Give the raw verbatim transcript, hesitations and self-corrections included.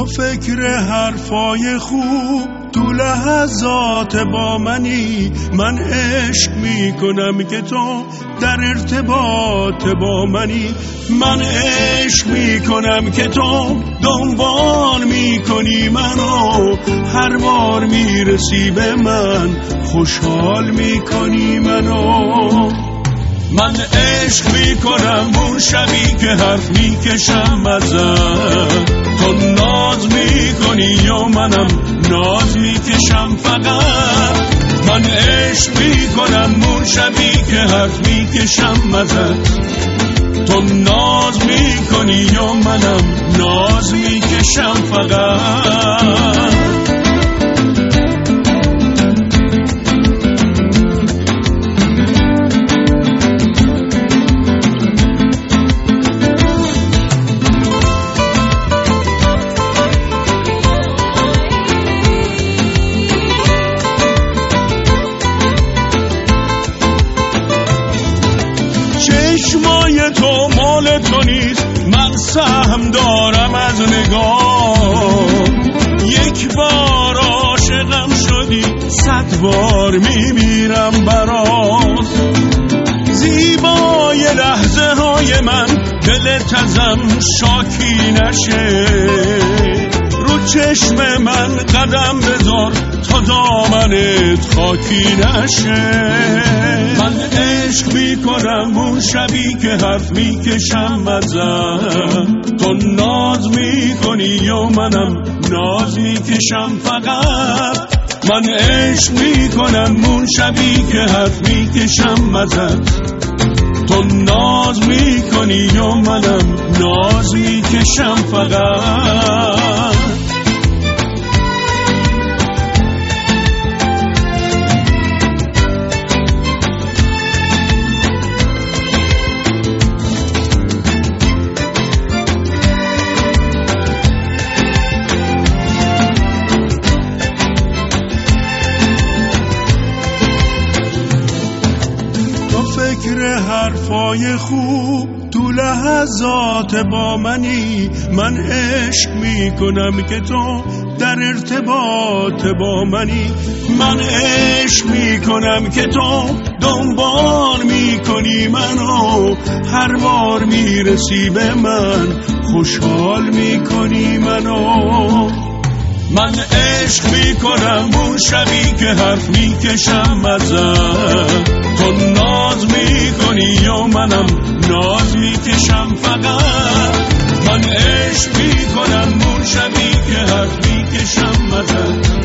تو فکر حرفای خوب تو لحظات با منی، من عشق میکنم که تو در ارتباط با منی، من عشق میکنم که تو دنبال میکنی منو، هر بار میرسی به من خوشحال میکنی منو. من عشق میکنم اون شبی که حرف میکشم ازت، تو ناز میکنی یا منم ناز میکشم فقط. من عشق میکنم اون شبی که حرف میکشم ازت، تو ناز میکنی یا منم ناز میکشم فقط. چشمای تو مال تو نیست، من سهم دارم از نگاه. یک بار عاشقم شدی، صد بار میمیرم برات. زیبای لحظه های من دلت ازم شاکی نشه، رو چشم من قدم بذار تا دامنت خاکی نشه. من عشق میکنم اون شبی که حرف میکشم ازت، تو ناز میکنی یا منم ناز میکشم فقط. من عشق میکنم اون شبی که حرف میکشم ازت، تو ناز میکنی یا منم ناز میکشم فقط. فکر حرفای خوب تو لحظات با منی، من عشق میکنم که تو در ارتباط با منی، من عشق میکنم که تو دنبال میکنی منو، هر بار میرسی به من خوشحال میکنی منو. من عشق میکنم اون شبی که حرف میکشم ازت، تو ناز میکنی یا منم ناز میکشم فقط. من عشق میکنم اون شبی که حرف میکشم ازت،